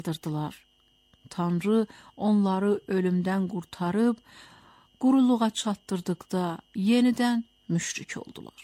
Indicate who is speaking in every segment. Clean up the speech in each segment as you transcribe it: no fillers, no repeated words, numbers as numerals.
Speaker 1: yardırdılar. Tanrı onları ölümdən qurtarıb, quruluğa çatdırdıqda yenidən müşrik oldular.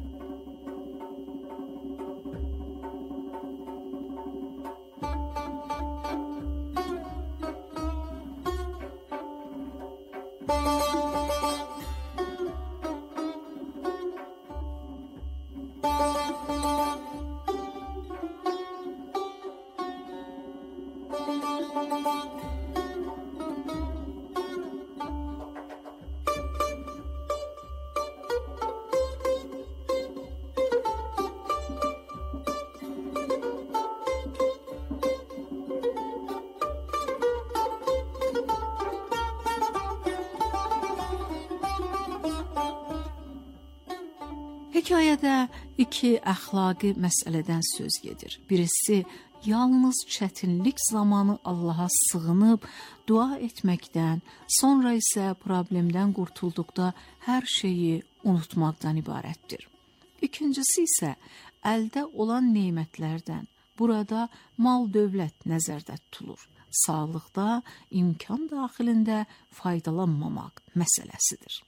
Speaker 1: Hekayədə iki əxlaqi məsələdən söz gedir. Birisi, yalnız çətinlik zamanı Allaha sığınıb, dua etməkdən, sonra isə problemdən qurtulduqda hər şeyi unutmaqdan ibarətdir. İkincisi isə, əldə olan nemətlərdən, burada mal-dövlət nəzərdə tutulur. Sağlıqda, imkan daxilində faydalanmamaq məsələsidir.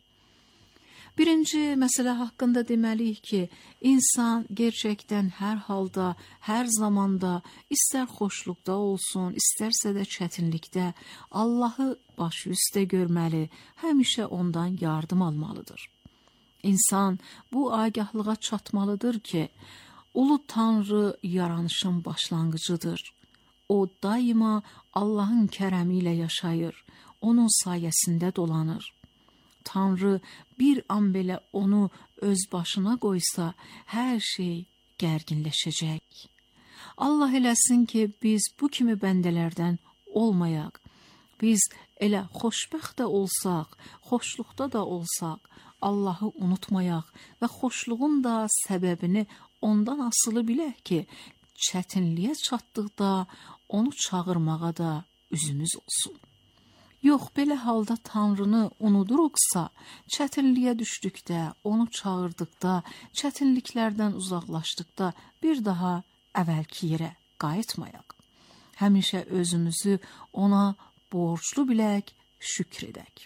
Speaker 1: Birinci məsələ haqqında deməliyik ki, insan gerçəkdən hər halda, hər zamanda, istər xoşluqda olsun, istərsə də çətinlikdə Allahı baş üstə görməli, həmişə ondan yardım almalıdır. İnsan bu agahlığa çatmalıdır ki, Ulu Tanrı yaranışın başlanğıcıdır. O daima Allahın kərəmi ilə yaşayır, onun sayəsində dolanır. Tanrı bir an belə onu öz başına qoysa, hər şey gərginləşəcək. Allah eləsin ki, biz bu kimi bəndələrdən olmayaq. Biz elə xoşbəxt də olsaq, xoşluqda da olsaq, Allahı unutmayaq və xoşluğun da səbəbini ondan asılı bilək ki, çətinliyə çatdıqda onu çağırmağa da üzümüz olsun. Yox, belə halda Tanrını unuduruqsa, çətinliyə düşdükdə, onu çağırdıqda, çətinliklərdən uzaqlaşdıqda bir daha əvvəlki yerə qayıtmayaq. Həmişə özümüzü ona borclu bilək, şükr edək.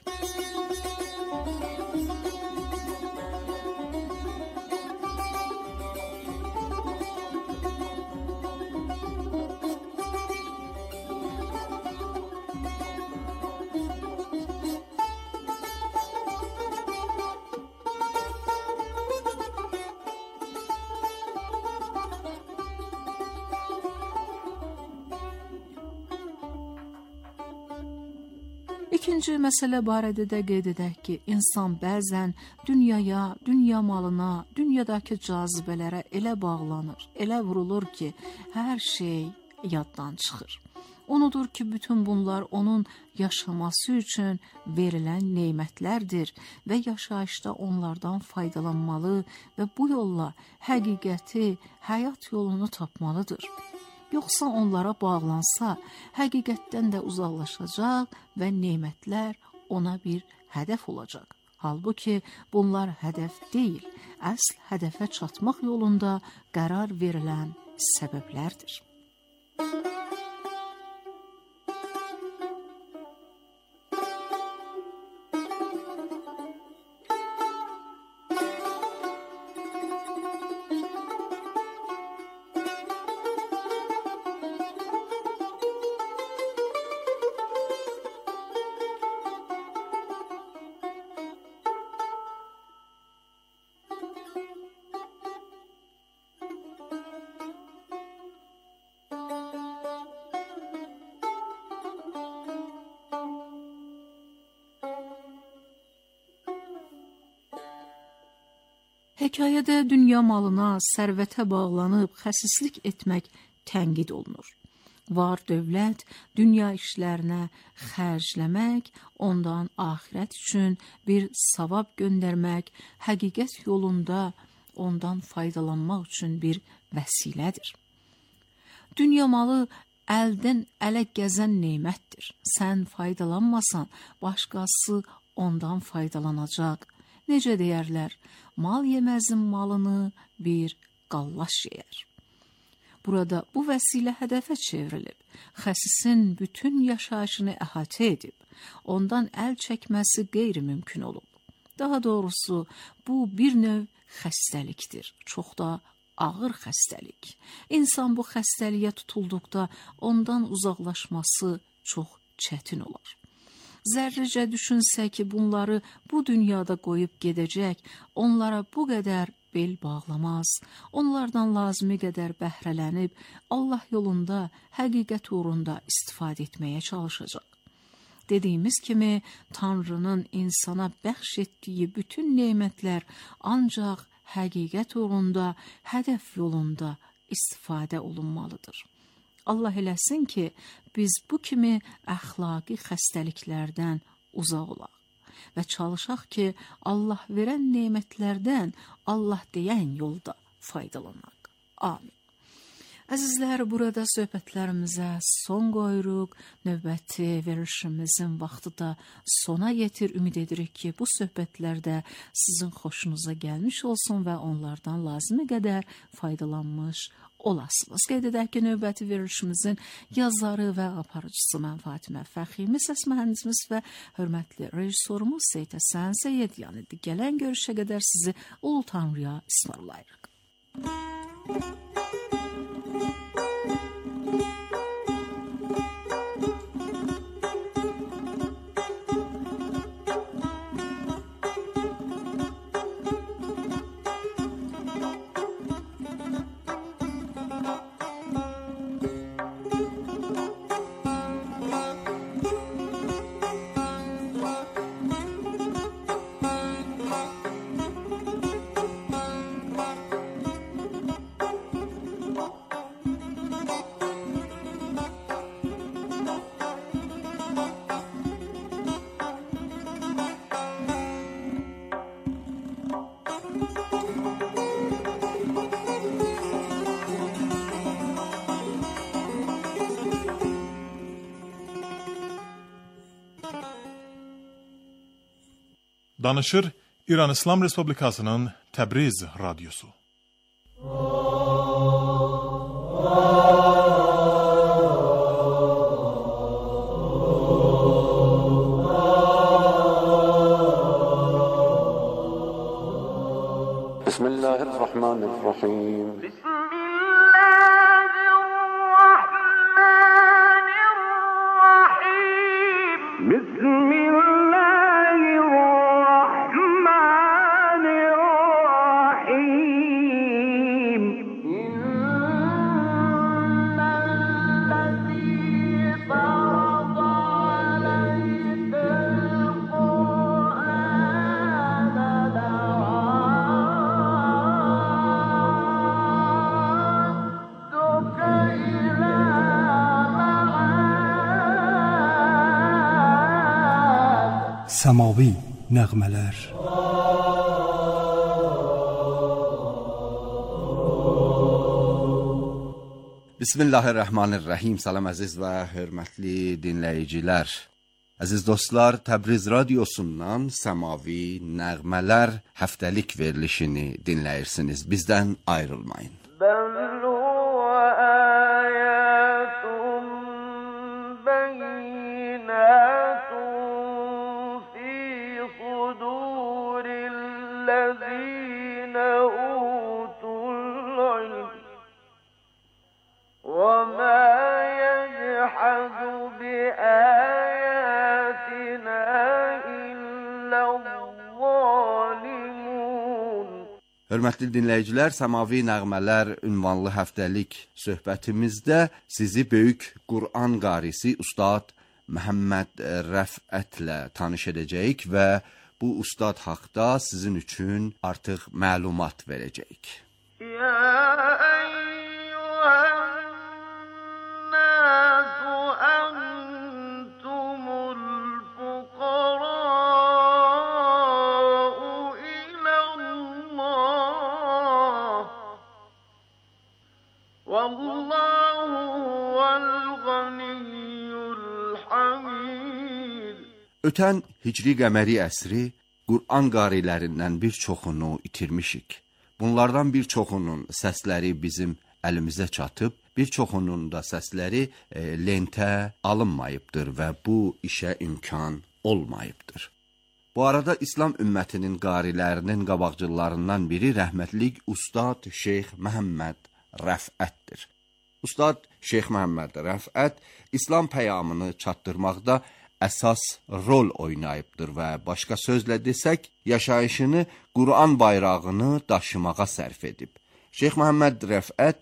Speaker 1: İkinci məsələ barədə də qeyd edək ki, insan bəzən dünyaya, dünya malına, dünyadakı cazibələrə elə bağlanır, elə vurulur ki, hər şey yaddan çıxır. Unudur ki, bütün bunlar onun yaşaması üçün verilən nemətlərdir və yaşayışda onlardan faydalanmalı və bu yolla həqiqəti, həyat yolunu tapmalıdır. Yoxsa onlara bağlansa, həqiqətdən də uzaqlaşacaq və nemətlər ona bir hədəf olacaq. Halbuki bunlar hədəf deyil, əsl hədəfə çatmaq yolunda qərar verilən səbəblərdir. Hekayədə dünya malına, sərvətə bağlanıb xəsislik etmək tənqid olunur. Var dövlət, dünya işlərinə xərcləmək, ondan axirət üçün bir savab göndərmək, həqiqət yolunda ondan faydalanmaq üçün bir vəsilədir. Dünya malı əldən ələ gəzən nemətdir. Sən faydalanmasan, başqası ondan faydalanacaq. Necə deyərlər, mal yeməzin malını bir qallaş yeyər. burada bu vəsilə hədəfə çevrilib, xəsisin bütün yaşayışını əhatə edib, ondan əl çəkməsi qeyri-mümkün olub. Daha doğrusu, bu bir növ xəstəlikdir, çox da ağır xəstəlik. İnsan bu xəstəliyə tutulduqda ondan uzaqlaşması çox çətin olar. Zərrəcə düşünsə ki, bunları bu dünyada qoyub gedəcək, onlara bu qədər bel bağlamaz, onlardan lazımi qədər bəhrələnib, Allah yolunda, həqiqət uğrunda istifadə etməyə çalışacaq. Dediyimiz kimi, Tanrının insana bəxş etdiyi bütün nemətlər ancaq həqiqət uğrunda, hədəf yolunda istifadə olunmalıdır. Allah eləsin ki, biz bu kimi əxlaqi xəstəliklərdən uzaq olaq və çalışaq ki, Allah verən nemətlərdən Allah deyən yolda faydalanaq. Amin. Əzizlər, burada söhbətlərimizə son qoyuruq. Növbəti verilişimizin vaxtı da sona yetir. Ümid edirik ki, bu söhbətlərdə sizin xoşunuza gəlmiş olsun və onlardan lazımi qədər faydalanmış olasınız. Qeyd edək ki, növbəti verilişimizin yazarı və aparıcısı mən Fatimə Fəximi, səs mühəndisimiz və hörmətli rejissorumuz Seyid Həsən Seyyedyan idi. Gələn görüşə qədər sizi Ulu Tanrıya ismarlayırıq.
Speaker 2: Danışır İran İslam Respublikasının Təbriz Radyosu.
Speaker 3: Bismillahirrahmanirrahim.
Speaker 4: Səmavi nəğmələr.
Speaker 3: Bismillahirrahmanirrahim. Salam əziz və hörmətli dinləyicilər. Əziz dostlar, Təbriz Radiosundan Səmavi Nəğmələr həftəlik verilişini dinləyirsiniz. Bizdən ayrılmayın. Hörmətli dinləyicilər, Səmavi Nəğmələr ünvanlı həftəlik söhbətimizdə sizi böyük Qur'an qarisi Ustad Məhəmməd Rəfətlə tanış edəcəyik və bu ustad haqda sizin üçün artıq məlumat verəcəyik. Ötən hicri qəməri əsri Qur'an qarilərindən bir çoxunu itirmişik. Bunlardan bir çoxunun səsləri bizim əlimizə çatıb, bir çoxunun da səsləri lentə alınmayıbdır və bu işə imkan olmayıbdır. Bu arada İslam ümmətinin qarilərinin qabaqcıllarından biri rəhmətlik Ustad Şeyx Məhəmməd Rəfətdir. Ustad Şeyx Məhəmməd Rəfət İslam peyamını çatdırmaqda əsas rol oynayıbdır və başqa sözlə desək, yaşayışını Quran bayrağını daşımağa sərf edib. Şeyx Məhəmməd Rəfət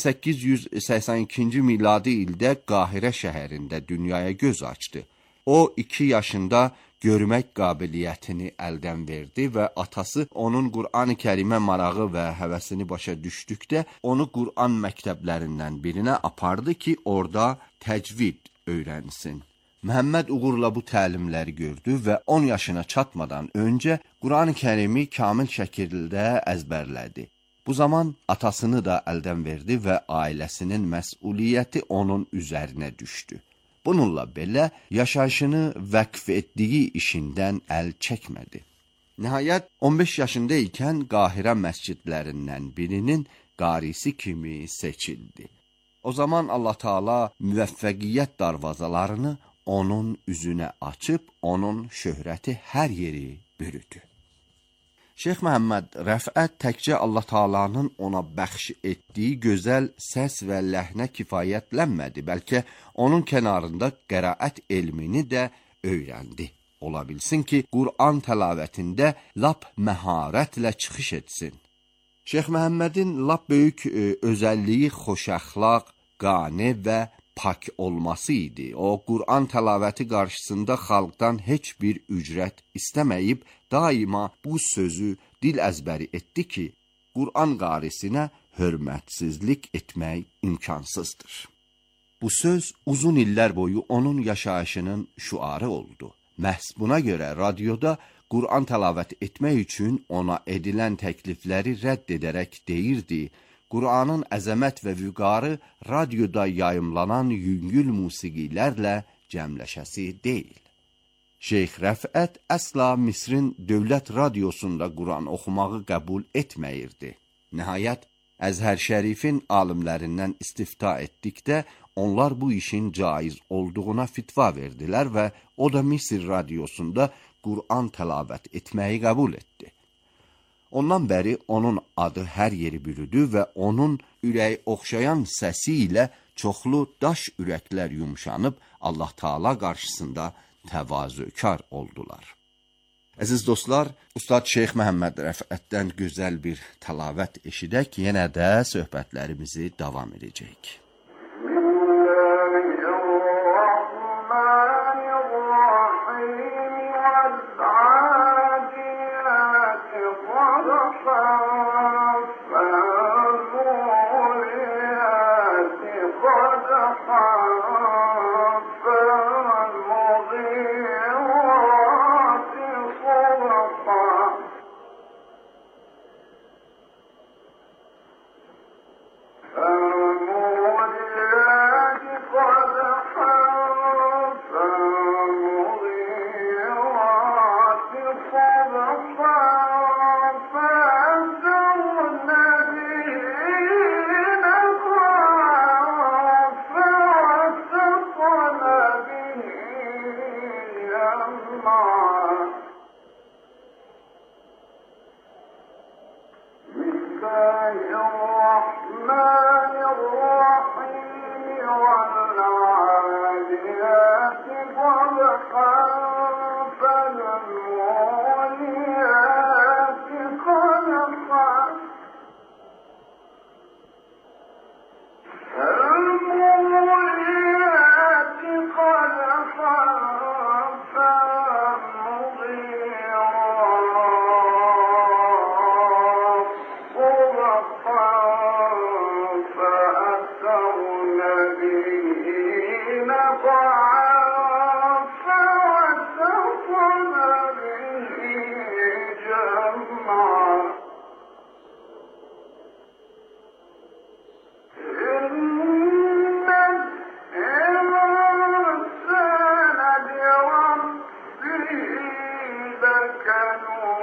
Speaker 3: 1882-ci miladi ildə Qahirə şəhərində dünyaya göz açdı. O 2 yaşında görmək qabiliyyətini əldən verdi və atası onun Qur'an-ı Kərimə marağı və həvəsini başa düşdükdə onu Qur'an məktəblərindən birinə apardı ki, orada təcvid öyrənsin. Məhəmməd uğurla bu təlimləri gördü və 10 yaşına çatmadan öncə Qur'an-ı Kərimi kamil şəkildə əzbərlədi. Bu zaman atasını da əldən verdi və ailəsinin məsuliyyəti onun üzərinə düşdü. Bununla belə yaşayışını vəqf etdiyi işindən əl çəkmədi. Nəhayət 15 yaşında ikən Qahirə məscidlərindən birinin qarisi kimi seçildi. O zaman Allah Taala müvəffəqiyyət darvazalarını onun üzünə açıb, onun şöhrəti hər yeri bürüdü. Şeyx Məhəmməd Rəfət təkcə Allah Taalanın ona bəxş etdiyi gözəl səs və ləhnə kifayətlənmədi, bəlkə onun kənarında qəraət elmini də öyrəndi. Ola bilsin ki, Qur'an təlavətində lap məharətlə çıxış etsin. Şeyx Məhəmmədin lap böyük özəlliyi xoşəxlaq, qane və pak olması idi. O, Qur'an təlavəti qarşısında xalqdan heç bir ücrət istəməyib, daima bu sözü dil əzbəri etdi ki, Qur'an qarisinə hörmətsizlik etmək imkansızdır. Bu söz uzun illər boyu onun yaşayışının şüarı oldu. Məhz buna görə radioda Qur'an təlavət etmək üçün ona edilən təklifləri rədd edərək deyirdi, Qur'anın əzəmət və vüqarı radioda yayımlanan yüngül musiqilərlə cəmləşəsi deyil. Şeyx Rəfət əsla Misrin dövlət radiosunda Qur'an oxumağı qəbul etməyirdi. Nəhayət, Əzhər Şərifin alimlərindən istifta etdikdə, onlar bu işin caiz olduğuna fitva verdilər və o da Misir radiosunda Qur'an təlavət etməyi qəbul etdi. Ondan bəri onun adı hər yeri bürüdü və onun ürəyi oxşayan səsi ilə çoxlu daş ürəklər yumşanıb Allah Taala qarşısında təvazökar oldular. Əziz dostlar, Ustad Şeyx Məhəmməd Rəfətdən gözəl bir təlavət eşidək, yenə də söhbətlərimizi davam edəcəyik.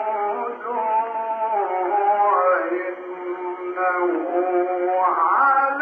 Speaker 5: وإنه على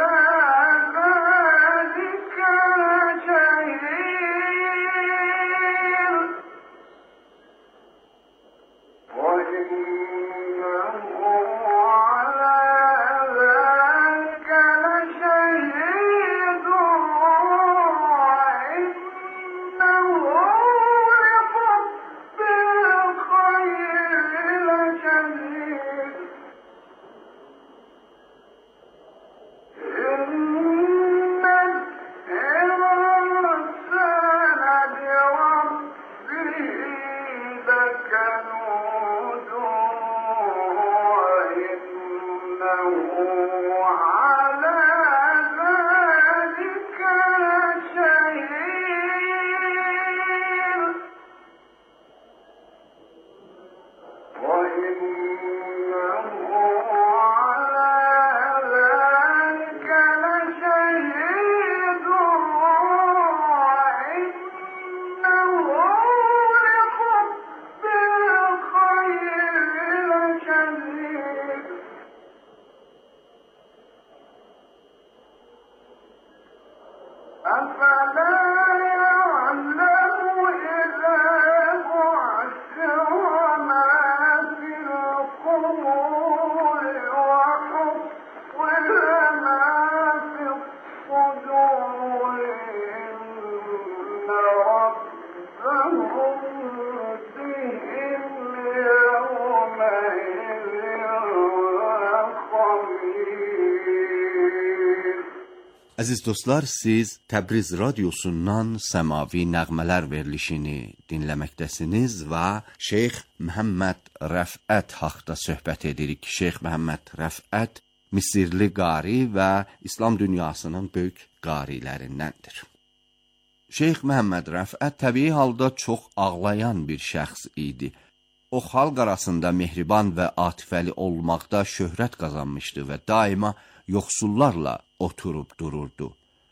Speaker 3: Əziz dostlar, siz Təbriz radiosundan Səmavi Nəğmələr verilişini dinləməkdəsiniz və Şeyx Məhəmməd Rəfət haqqında söhbət edirik. Şeyx Məhəmməd Rəfət Misirli qari və İslam dünyasının böyük qarilərindəndir. Şeyx Məhəmməd Rəfət təbii halda çox ağlayan bir şəxs idi. O, xalq arasında mehriban və atifəli olmaqda şöhrət qazanmışdı və daima yoxsullarla oturub dururdu.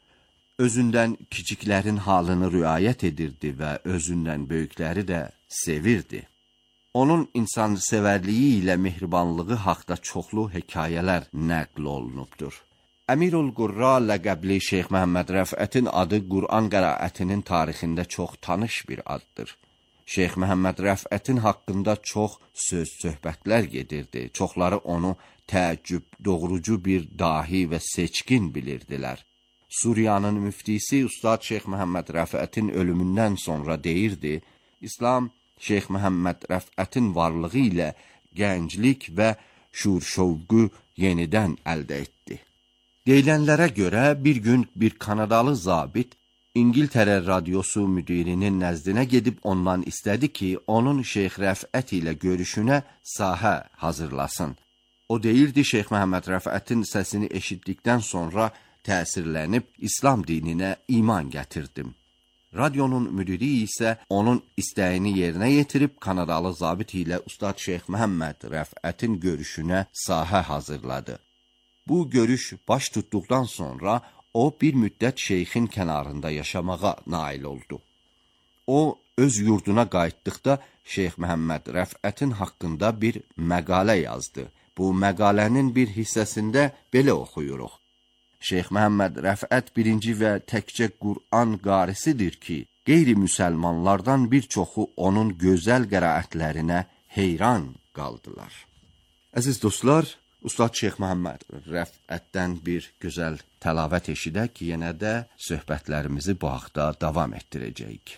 Speaker 3: Özündən kiçiklərin halını riayət edirdi və özündən böyükləri də sevirdi. Onun insansevərliyi ilə mehribanlığı haqda çoxlu hekayələr nəql olunubdur. Əmirul Qurra ləqəbli Şeyx Məhəmməd Rəfətin adı Qur'an qəraətinin tarixində çox tanış bir addır. Şeyx Məhəmməd Rəfətin haqqında çox söhbətlər gedirdi. Çoxları onu təəccüb doğurucu bir dahi və seçkin bilirdilər. Suriyanın müftisi Ustad Şeyx Məhəmməd Rəfətin ölümündən sonra deyirdi, İslam Şeyx Məhəmməd Rəfətin varlığı ilə gənclik və şur-şövqü yenidən əldə etdi. Deyilənlərə görə bir gün bir Kanadalı zabit İngiltərə radiosu müdirinin nəzdinə gedib ondan istədi ki, onun Şeyx Rəfət ilə görüşünə sahə hazırlasın. O deyirdi, Şeyx Məhəmməd Rəfətin səsini eşitdikdən sonra təsirlənib İslam dininə iman gətirdim. Radionun müdiri isə onun istəyini yerinə yetirib Kanadalı zabit ilə Ustad Şeyx Məhəmməd Rəfətin görüşünə sahə hazırladı. Bu görüş baş tutduqdan sonra o bir müddət şeyxin kənarında yaşamağa nail oldu. O, öz yurduna qayıtdıqda Şeyx Məhəmməd Rəfətin haqqında bir məqalə yazdı. Bu məqalənin bir hissəsində belə oxuyuruq. Şeyx Məhəmməd Rəfət birinci və təkcə Qur'an qarisidir ki, qeyri-müsəlmanlardan bir çoxu onun gözəl qəraətlərinə heyran qaldılar. Əziz dostlar, Ustad Şeyx Məhəmməd Rəfətdən bir gözəl təlavət eşidək, yenə də söhbətlərimizi bu haqda davam etdirəcəyik.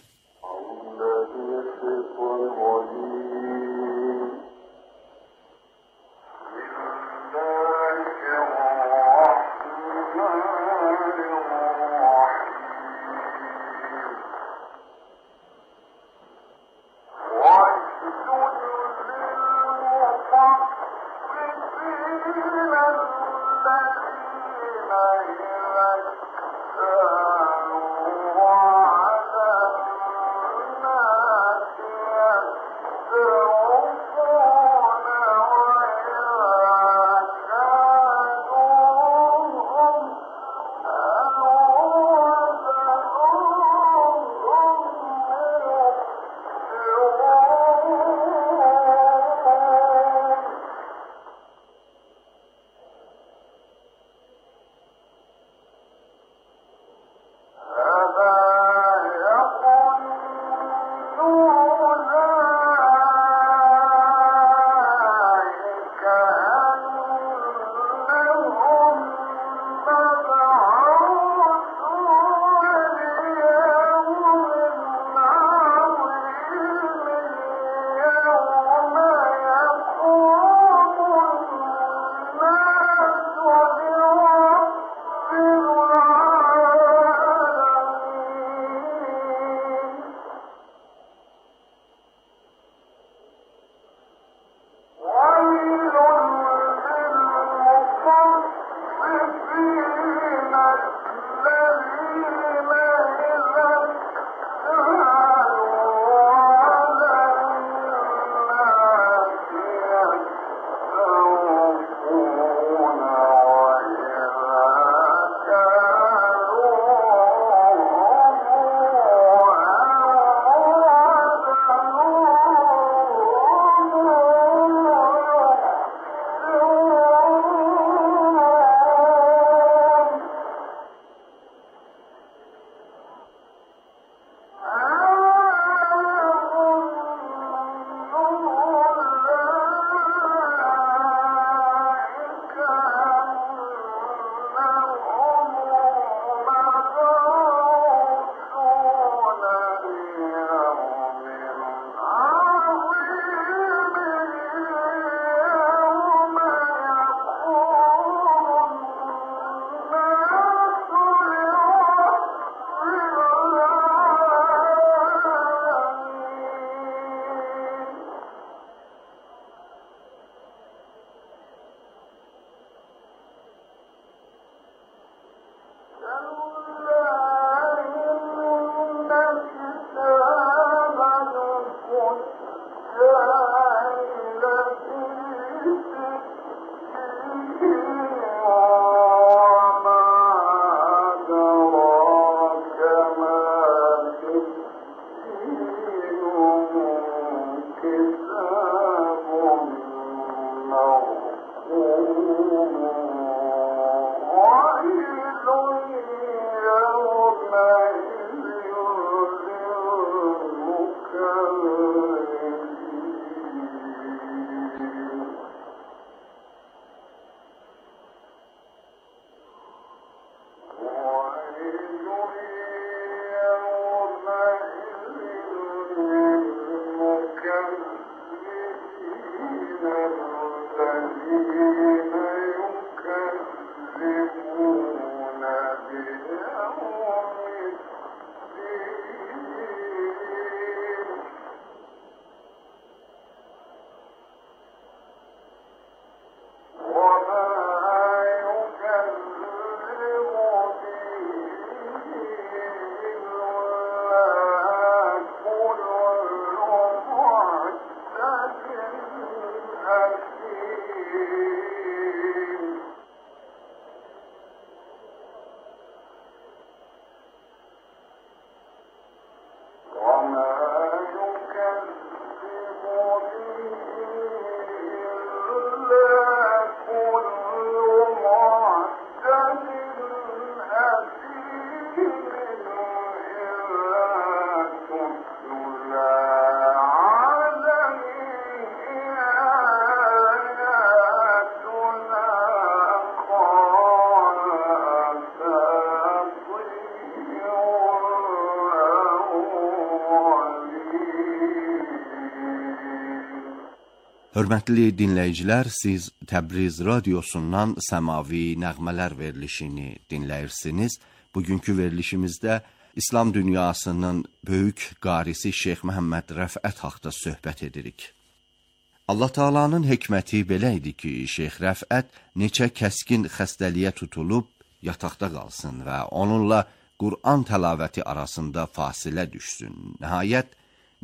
Speaker 3: Hörmətli dinləyicilər, siz Təbriz radiosundan səmavi nəğmələr verilişini dinləyirsiniz. Bugünkü verilişimizdə İslam dünyasının böyük qarisi Şeyx Məhəmməd Rəfət haqda söhbət edirik. Allah Taala'nın hikməti belə idi ki, Şeyx Rəfət neçə kəskin xəstəliyə tutulub yataqda qalsın və onunla Qur'an təlavəti arasında fasilə düşsün. Nəhayət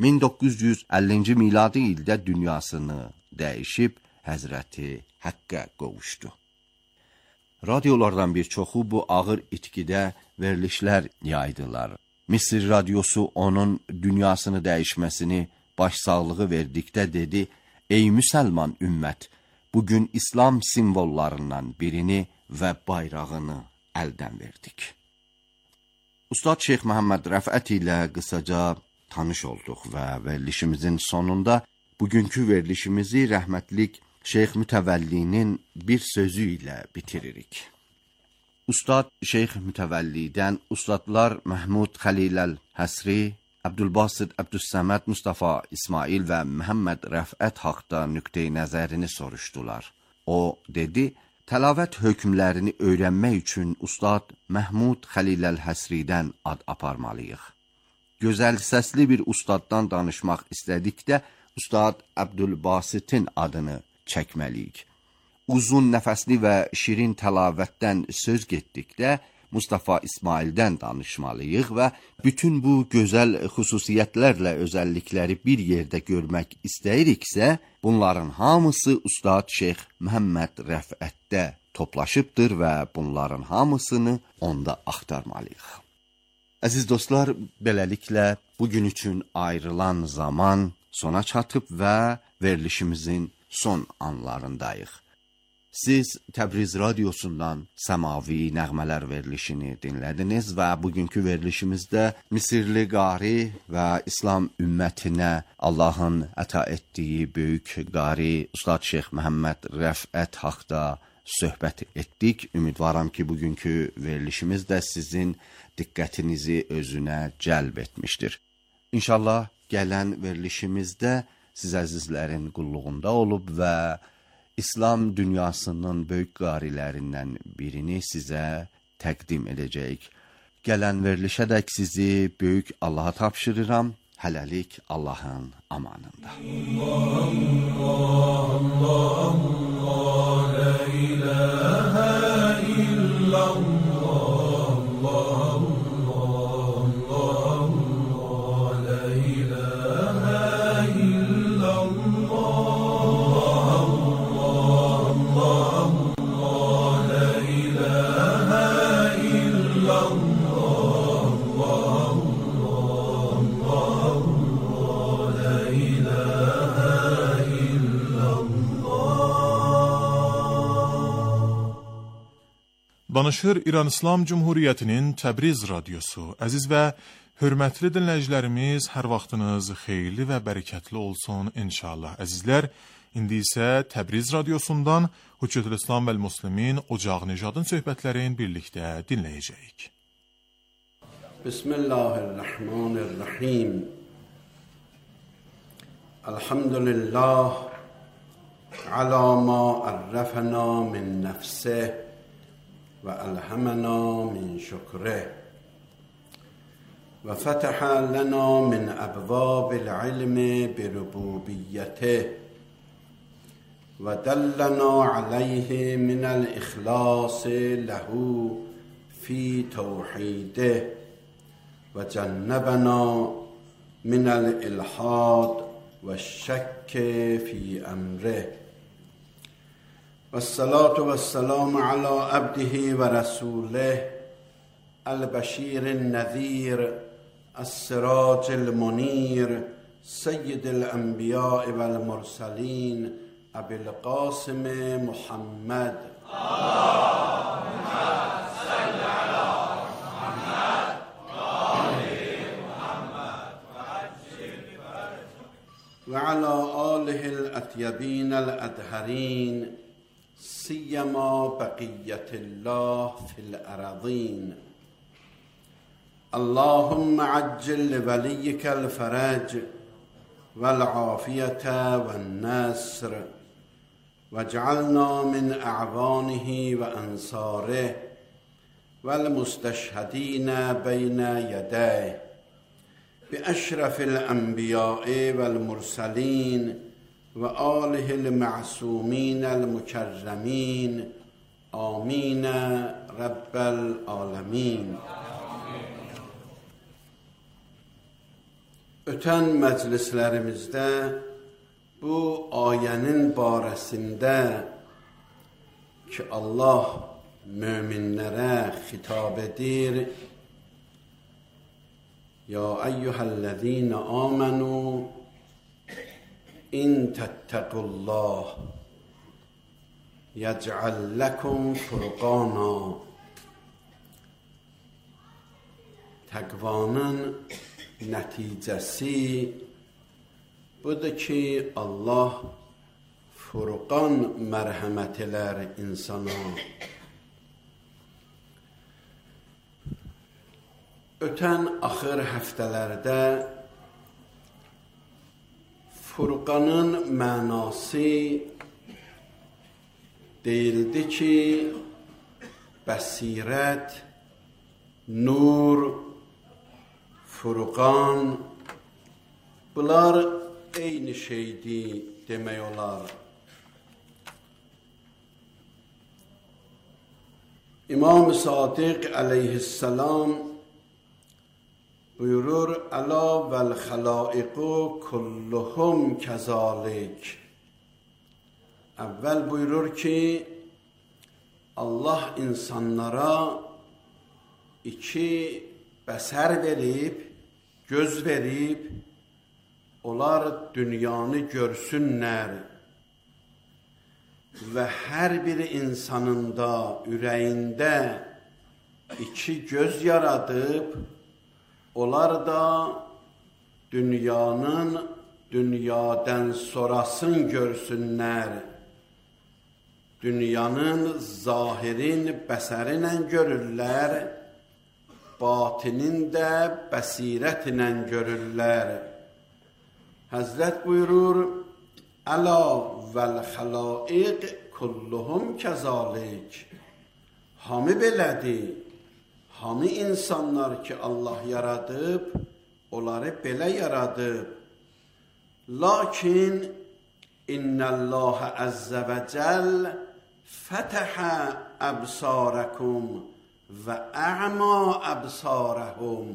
Speaker 3: 1950-ci miladi ildə dünyasını dəyişib Həzrəti Həqqə qovuşdu. Radiolardan bir çoxu bu ağır itkidə verilişlər yaydılar. Misir radiosu onun dünyasını dəyişməsini başsağlığı verdikdə dedi: "Ey müsəlman ümmət, bugün İslam simvollarından birini və bayrağını əldən verdik." Ustad Şeyx Məhəmməd Rəfət ilə qısaca tanış olduq və verilişimizin sonunda bugünkü verilişimizi rəhmətlik Şeyx Mütəvəllinin bir sözü ilə bitiririk. Ustad Şeyx Mütəvəllidən ustadlar Məhmud Xəliləl-Həsri, Abdülbasit Abdüssəməd, Mustafa İsmail və Məhəmməd Rəfət haqda nöqteyi nəzərini soruşdular. O dedi: "Təlavət hökmlərini öyrənmək üçün ustad Məhmud Xəliləl-Həsridən ad aparmalıyıq. Gözəl səsli bir ustaddan danışmaq istədikdə ustad Abdülbasitin adını çəkməliyik. Uzun nəfəsli və şirin təlavətdən söz getdikdə Mustafa İsmaildən danışmalıyıq və bütün bu gözəl xüsusiyyətlərlə özəllikləri bir yerdə görmək istəyiriksə, bunların hamısı ustad Şeyx Məhəmməd Rəfətdə toplaşıbdır və bunların hamısını onda axtarmalıyıq." Əziz dostlar, beləliklə bugün üçün ayrılan zaman sona çatıb və verilişimizin son anlarındayıq. Siz Təbriz radiosundan səmavi nəğmələr verilişini dinlədiniz və bugünkü verilişimizdə Misirli qari və İslam ümmətinə Allahın əta etdiyi böyük qari Ustad Şeyx Məhəmməd Rəfət haqda söhbət etdik. Ümidvaram ki, bugünkü verilişimiz də sizin diqqətinizi özünə cəlb etmişdir. İnşallah gələn verilişimizdə siz əzizlərin qulluğunda olub və İslam dünyasının böyük qarilərindən birini sizə təqdim edəcəyik. Gələn verilişədək sizi böyük Allaha tapşırıram. Hələlik Allahın amanında.
Speaker 2: Danışır İran İslam Cumhuriyyətinin Təbriz radiosu. Əziz və hörmətli dinləyicilərimiz, hər vaxtınız xeyirli və bərəkətli olsun inşallah. Əzizlər, indi isə Təbriz radiosundan Hüccətül İslam və Müslimin Ocaq Nijadın söhbətlərini birlikdə dinləyəcəyik.
Speaker 5: Bismillahirrahmanirrahim. Elhamdülillah ala ma arrafana min nefsih وألهمنا من شكره وفتح لنا من أبواب العلم بربوبيته ودلنا عليه من الإخلاص له في توحيده وجنبنا من الإلحاد والشك في أمره والصلاة والسلام على عبده ورسوله البشير النذير السراج المنير سيد الأنبياء والمرسلين أبي القاسم محمد وعلى آله الأطيبين الأطهرين سيما بقية الله في الأراضين. اللهم عجل لوليك الفرج والعافية والنصر واجعلنا من أعوانه وأنصاره والمستشهدين بين يديه بأشرف الأنبياء والمرسلين وآله المعصومين المكرمين آمين رب العالمين. Ötən məclislərimizdə bu ayənin barəsində ki, Allah möminlərə xitab edir. Ya eyyuhəl-ləzīnə āmenū in təttəqullah yəc'al ləkum furqana. Təqvanın nəticəsi budur ki, Allah furqan mərhəmət elər insana. Ötən axır həftələrdə furqanın mənası deyildi ki, bəsirət, nur, furqan, bunlar eyni şeydir demək olar. İmam Sadiq əleyhissalam buyurur: Əla vəl xəlaiqu kulluhum kəzalik. Əvvəl buyurur ki, Allah insanlara iki bəsər verib, göz verib, onlar dünyanı görsünlər və hər bir insanın da ürəyində iki göz yaradıb, onlar da dünyadan sonrasını görsünlər. Dünyanın zahirin bəsərinlə görürlər, batinin də bəsirətlə görürlər. Həzrət buyurur: Əla vəl xəlaiq kulluhum kəzalik. Hamı belədir. Hamı insanlar ki, Allah yaradıb, onları belə yaradıb. Lakin İnnəllâhe əzzə və cəll fətəhə əbsarəkum və ə'mə əbsarəhum.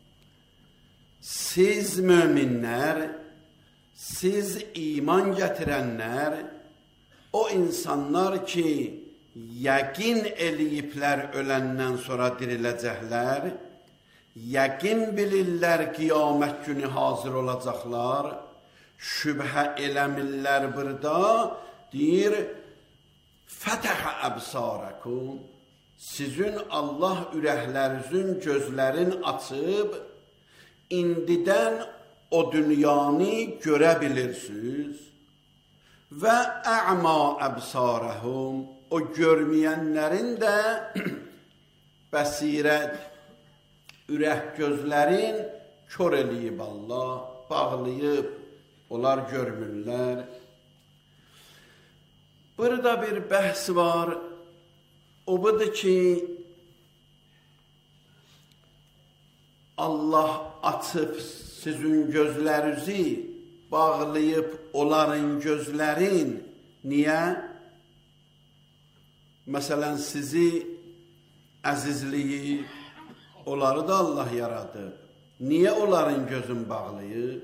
Speaker 5: Siz möminlər, siz iman gətirənlər, o insanlar ki, yəqin eləyiblər öləndən sonra diriləcəklər, yəqin bilirlər qiyamət günü hazır olacaqlar, şübhə eləmirlər burada, deyir, fətəhə əbsarəkum, sizin Allah ürəklərinizin gözlərin açıb, indidən o dünyanı görə bilirsiniz və ə'mə əbsarəhum, o görməyənlərin də bəsirət, ürək gözlərin kör eləyib Allah, bağlayıb, onlar görmürlər. Burada bir bəhs var, o budur ki, Allah açıb sizin gözlərinizi, bağlayıb onların gözlərin. Niyə? Məsələn, sizi əzizliyib, onları da Allah yaradıb. Niyə onların gözün bağlayıb?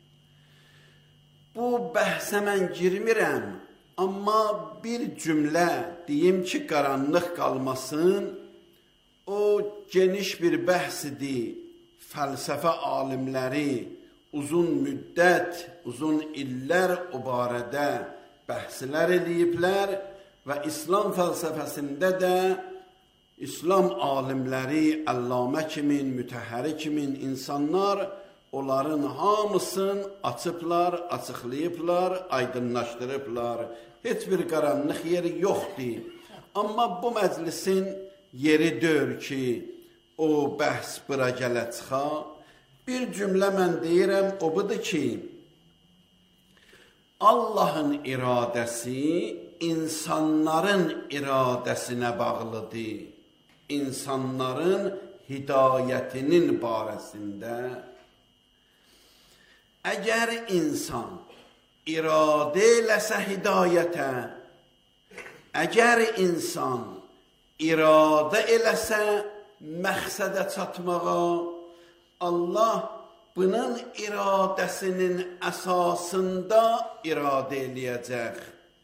Speaker 5: Bu bəhsə mən girmirəm, amma bir cümlə deyim ki, qaranlıq qalmasın, o geniş bir bəhsidir. fəlsəfə alimləri uzun müddət, uzun illər o barədə bəhslər eləyiblər və İslam fəlsəfəsində də İslam alimləri, əllamə kimin, mütəhhəri kimin insanlar onların hamısını açıblar, açıqlayıblar, aydınlaşdırıblar. Heç bir qaranlıq yeri yoxdur. Amma bu məclisin yeri deyil ki, o bəhs bura gələ çıxa. Bir cümlə mən deyirəm, o budur ki, Allahın iradəsi insanların iradəsinə bağlıdır. İnsanların hidayətinin barəsində. Əgər insan iradə eləsə hidayətə, əgər insan iradə eləsə məqsədə çatmağa, Allah bunun iradəsinin əsasında iradə eləyəcək.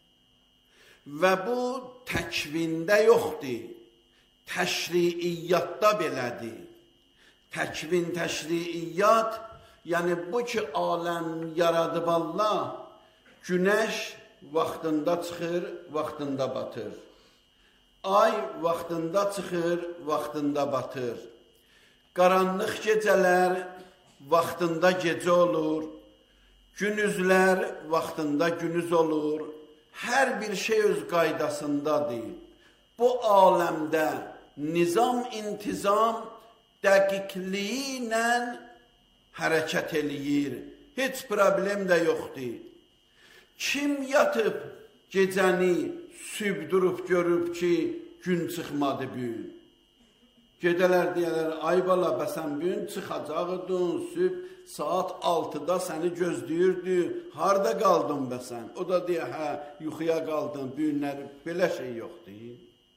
Speaker 5: Və bu təkvində yoxdur, təşriiyyatda belədir. Təkvin, təşriiyyat, yəni bu ki, aləm yaradıb Allah, günəş vaxtında çıxır, vaxtında batır. Ay vaxtında çıxır, vaxtında batır. Qaranlıq gecələr vaxtında gecə olur, günüzlər vaxtında günüz olur. Hər bir şey öz qaydasındadır. Bu aləmdə nizam, intizam dəqiqliyi ilə hərəkət eləyir. Heç problem də yoxdur. Kim yatıb gecəni sübh durub görüb ki, gün çıxmadı bugün? Gedələr deyələr, ay bala, bəsən bugün çıxacaqdın, sübh saat 6-da səni gözləyirdi, harada qaldın bəsən? O da deyə, hə, yuxuya qaldın, bugünləri, belə şey yoxdur.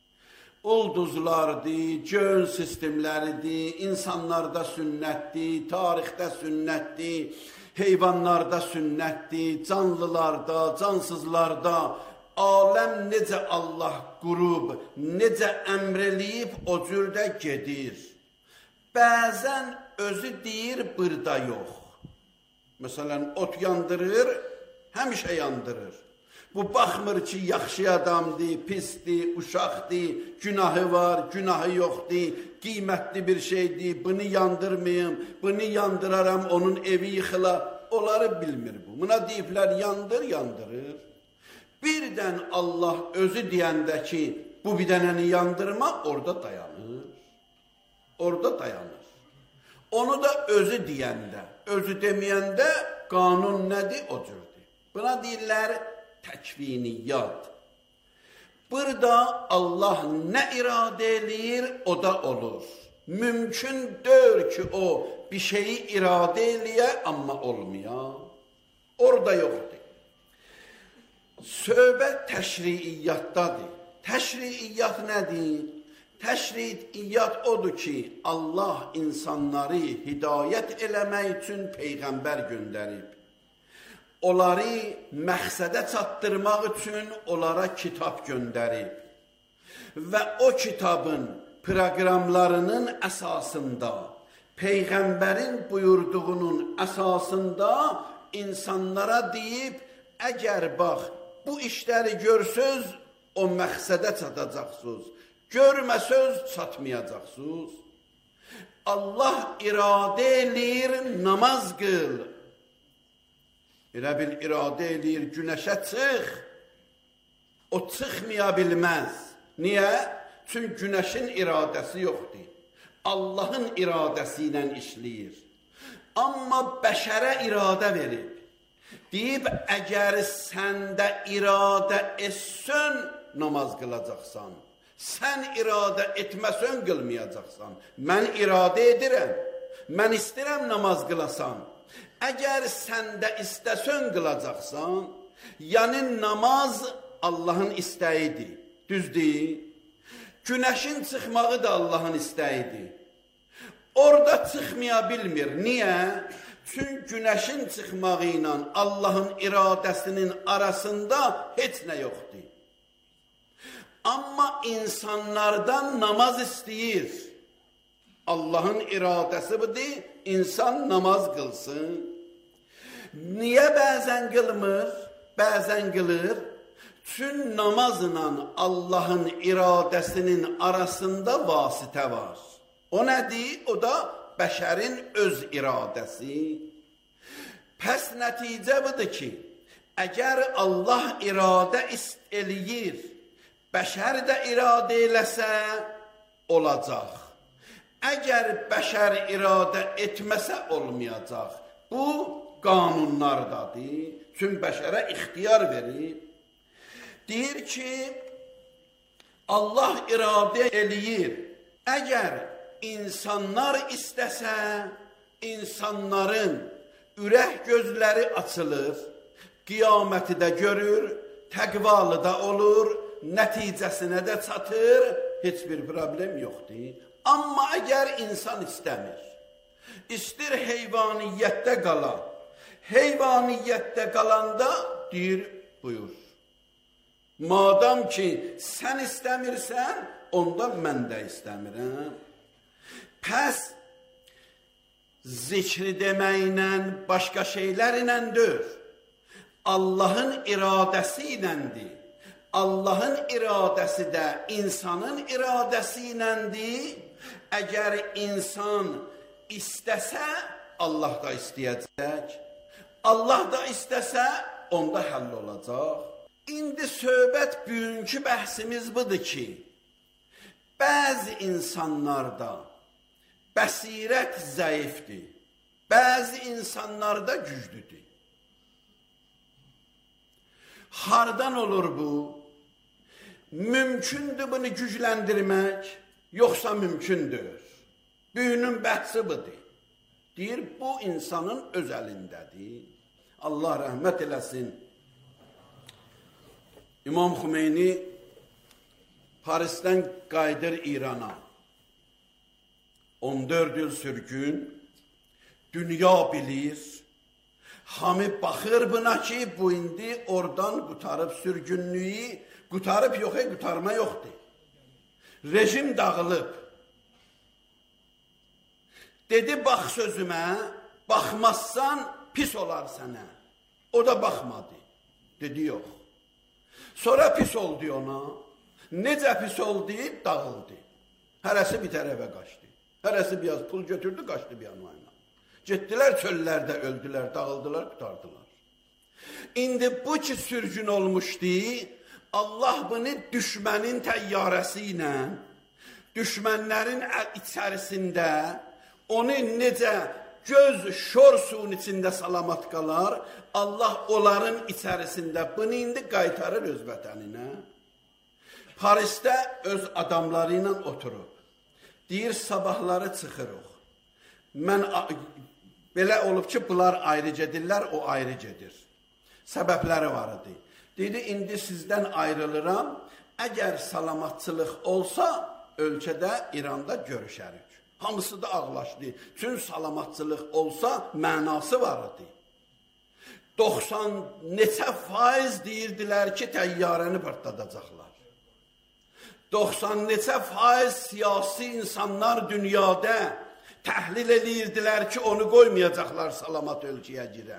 Speaker 5: Ulduzlardır, gön sistemləridir, insanlarda sünnətdir, tarixdə sünnətdir, heyvanlarda sünnətdir, canlılarda, cansızlarda. Aləm necə Allah qurub, necə əmr eləyib, o cürdə gedir. Bəzən özü deyir, burada yox. Məsələn, ot yandırır, həmişə yandırır. Bu baxmır ki, yaxşı adamdır, pisdir, uşaqdır, günahı var, günahı yoxdur, qiymətli bir şeydir, bunu yandırmayım, bunu yandıraram, onun evi yıxıla. Onları bilmir bu. Buna deyiblər, yandır, yandırır. Birdən Allah özü deyəndə ki, bu bir dənəni yandırma, orada dayanır. Orada dayanır. Onu da özü deyəndə, özü deməyəndə qanun nədir? O cürdür. Buna deyirlər təkviniyyat. Burada Allah nə iradə eləyir, o da olur. Mümkün deyil ki, o bir şeyi iradə eləyə, amma olmaya. Orada yoxdur. Söhbət təşriiyyatdadır. Təşriiyyat nədir? Təşriiyyat odur ki, Allah insanları hidayət eləmək üçün Peyğəmbər göndərib. Onları məqsədə çatdırmaq üçün onlara kitab göndərib. Və o kitabın proqramlarının əsasında, Peyğəmbərin buyurduğunun əsasında insanlara deyib, əgər bax, bu işləri görsöz, o məqsədə çatacaqsınız. Görməsöz, çatmayacaqsınız. Allah iradə eləyir, namaz qıl. Elə bil iradə eləyir, günəşə çıx. O çıxmaya bilməz. Niyə? Çünki günəşin iradəsi yoxdur. Allahın iradəsi ilə işləyir. Amma bəşərə iradə verib. Deyib, əgər səndə iradə etsən, namaz qılacaqsan. Sən iradə etməsən, qılmayacaqsan. Mən iradə edirəm. Mən istəyirəm namaz qılasan. Əgər səndə istəsən, qılacaqsan. Yəni, namaz Allahın istəyidir. Düzdür? Günəşin çıxmağı da Allahın istəyidir. Orada çıxmaya bilmir. Niyə? Çünki günəşin çıxmağı ilə Allahın iradəsinin arasında heç nə yoxdur. Amma insanlardan namaz istəyir. Allahın iradəsi budur, insan namaz qılsın. Niyə bəzən qılmır, bəzən qılır? Çünki namazla Allahın iradəsinin arasında vasitə var. O nədir? O da bəşərin öz iradəsi. Pəs nəticə budur ki, əgər Allah iradə eləyir, bəşər də iradə eləsə, olacaq. Əgər bəşər iradə etməsə, olmayacaq. Bu, qanunlardadır. Çünki bəşərə ixtiyar verib. Deyir ki, Allah iradə eləyir. Əgər insanlar istəsə, insanların ürək gözləri açılır, qiyaməti də görür, təqvalı da olur, nəticəsinə də çatır, heç bir problem yoxdur. Amma əgər insan istəmir, istir heyvaniyyətdə qala, heyvaniyyətdə qalanda deyir, buyur. Madam ki, sən istəmirsən, onda mən də istəmirəm. Pəs, zikri deməklə, başqa şeylərlə dör. Allahın iradəsi iləndir. Allahın iradəsi də insanın iradəsi iləndir. Əgər insan istəsə, Allah da istəyəcək. Allah da istəsə, onda həll olacaq. İndi söhbət bugünkü bəhsimiz budur ki, bəzi insanlarda bəsirət zəifdir, bəzi insanlarda güclüdür. Hardan olur bu? Mümkündür bunu gücləndirmək, yoxsa mümkündür? Bugünün bəhsi budur. Deyir, bu insanın öz əlindədir. Allah rəhmət eləsin. İmam Xümeyni Parisdən qayıdır İrana. 14 il sürgün, dünya bilir. Hamı baxır buna ki, bu indi oradan qutarıb sürgünlüyü, qutarıb yox, qutarma yoxdur. Rejim dağılıb. Dedi, bax sözümə, baxmazsan pis olar sənə. O da baxmadı. Dedi, yox. Sonra pis oldu ona. Necə pis oldu? Dağıldı. Hərəsi bir tərəfə qaçdı. Hərəsi biraz pul götürdü, qaçdı bir yanına. Getdilər çöllərdə, öldülər, dağıldılar, qutardılar. İndi bu ki sürgün olmuşdu, Allah bunu düşmənin təyyarəsi ilə, düşmənlərin içərisində, onu necə göz şor suyun içində salamat qalar, Allah onların içərisində bunu indi qaytarır öz vətəninə. Parisdə öz adamları ilə oturub. Deyir, sabahları çıxırıq. Mən belə olub ki, bunlar ayrı gedirlər, o ayrı gedir. Səbəbləri var idi. Dedi, indi sizdən ayrılıram. Əgər salamatçılıq olsa, ölkədə İranda görüşərik. Hamısı da ağlaşdı. Çünki salamatçılıq olsa, mənası var idi. 90 neçə faiz deyirdilər ki, təyyarəni partladacaqlar. 90 neçə faiz siyasi insanlar dünyada təhlil edirdilər ki, onu qoymayacaqlar salamat ölkəyə girə.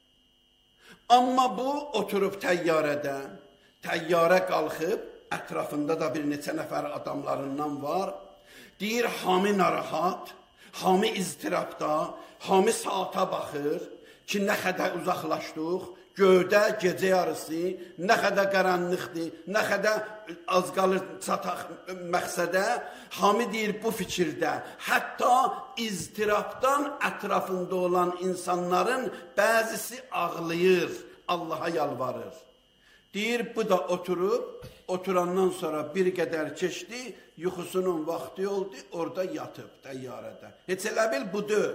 Speaker 5: Amma bu, oturub təyyarədə, təyyarə qalxıb, ətrafında da bir neçə nəfər adamlarından var, deyir, hamı narahat, hamı iztirabda, hamı saata baxır ki, nə qədər uzaqlaşdıq, göydə gecə yarısı, nə qədər qaranlıqdır, nə qədər az qalır çataq məqsədə, hamı deyir bu fikirdə. Hətta iztirabdan ətrafında olan insanların bəzisi ağlayır, Allaha yalvarır. Deyir, bu da oturub, oturandan sonra bir qədər keçdi, yuxusunun vaxtı oldu, orada yatıb təyyarədə. Heç elə bil budur.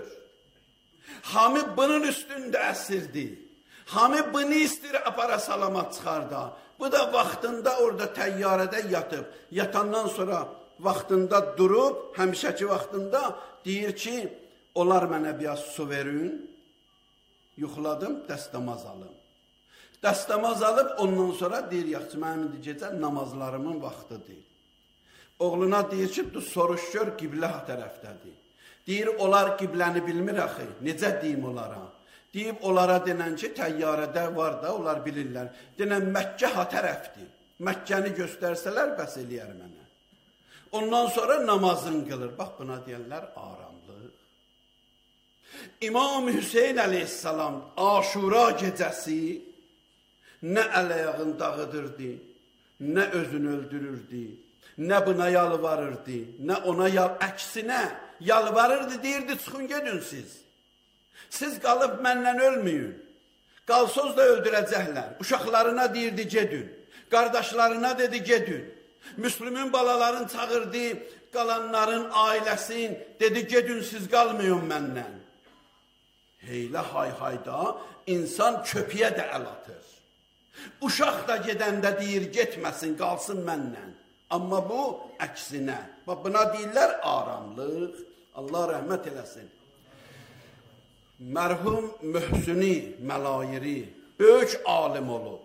Speaker 5: Hamı bunun üstündə əsirdi. Hamı bunu istir apara salamat çıxarda. Bu da vaxtında orada təyyarədə yatıb. Yatandan sonra vaxtında durub, həmişəki vaxtında deyir ki, onlar mənə biraz su verin. Yuxuladım, dəstəmaz alım. Dəstəmaz alıb, ondan sonra deyir, yaxşı, mənim indi gecə namazlarımın vaxtıdır. Oğluna deyir ki, dur soruş gör, qiblə tərəfdədir. Deyir, onlar qibləni bilmir axı. Necə deyim onlara? Deyib, onlara denən ki, təyyarədə var da, onlar bilirlər. Denən, Məkkə ha tərəfdir. Məkkəni göstərsələr, bəs eləyər mənə. Ondan sonra namazın qılır. Bax, buna deyənlər aramlıq. İmam Hüseyin əleyhissalam Aşura gecəsi nə əl-ayağını dağıdırdı, nə özünü öldürürdü, nə buna yalvarırdı, nə ona əksinə yalvarırdı, deyirdi, çıxın gedin siz. Siz qalıb məndən ölməyin. Qalsız da öldürəcəklər. Uşaqlarına deyirdi, gedin. Qardaşlarına dedi, gedin. Müslümin balaların çağırdı, qalanların ailəsin, dedi, gedin siz qalmayın məndən. Heylə hay-hayda insan köpüyə də əl atır. Uşaq da gedəndə deyir, getməsin, qalsın məndən. Amma bu əksinə. Buna deyirlər aramlıq. Allah rəhmət eləsin. Mərhum Möhsüni Məlayiri böyük alim olub.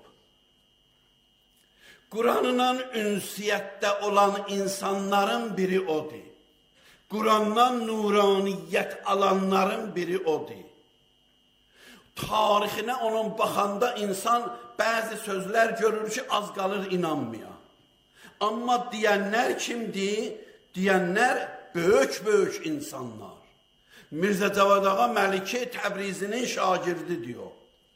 Speaker 5: Quranla ünsiyyətdə olan insanların biri odur. Qurandan nuraniyyət alanların biri odur. Tarixinə onun baxanda insan bəzi sözlər görür ki, az qalır inanmaya. Amma deyənlər kimdir? Deyənlər böyük insanlar. Mirzə Cavad Ağa Məliki Təbrizinin şagirdi diyor.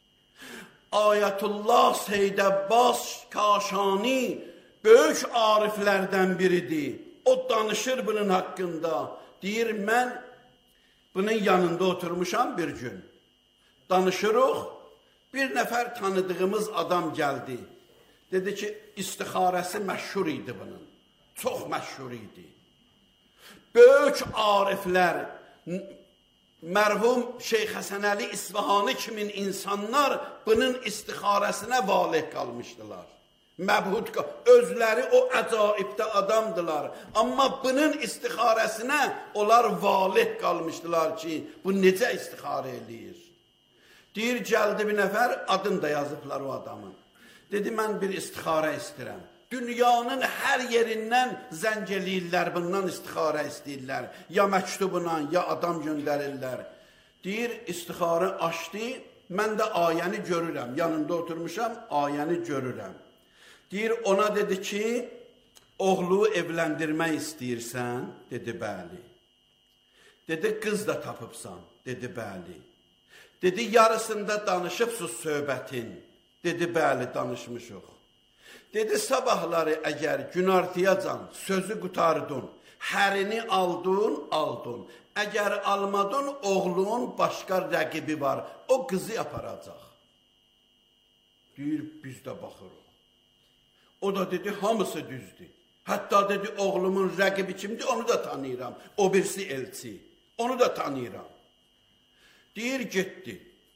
Speaker 5: Ayətullah Seyyid Abbas Kaşani böyük ariflərdən biridir. O danışır bunun haqqında. Deyir, mən bunun yanında oturmuşam bir gün. Danışırıq, bir nəfər tanıdığımız adam gəldi. Dedi ki, istixarəsi məşhur idi bunun. Çox məşhur idi. Böyük ariflər, mərhum Şeyx Həsənəli İsfahani kimin insanlar bunun istixarəsinə valih qalmışdılar. Məbhud, özləri o əcaibdə adamdılar. Amma bunun istixarəsinə onlar valih qalmışdılar ki, bu necə istixarə eləyir? Deyir, gəldi bir nəfər, adını da yazıblar o adamın. Dedi, mən bir istixarə istəyirəm. Dünyanın hər yerindən zəng eləyirlər, bundan istixarə istəyirlər. Ya məktubla, ya adam göndərirlər. Deyir, istixarə açdı, mən də ayəni görürəm. Yanında oturmuşam, ayəni görürəm. Deyir, ona dedi ki, oğlu evləndirmək istəyirsən? Dedi, bəli. Dedi, qız da tapıbsan? Dedi, bəli. Dedi, yarısında danışıbsız söhbətin. Dedi, bəli, danışmışıq. Dedi, sabahları əgər günortayacan sözü qutardın, hərini aldın. Əgər almadın, oğlunun başqa rəqibi var, o qızı aparacaq. Deyir, biz də baxırıq. O da dedi, hamısı düzdür. Hətta dedi, oğlumun rəqibi kimdir, onu da tanıyıram. O birisi elçi, onu da tanıyıram. Deyir, getdi.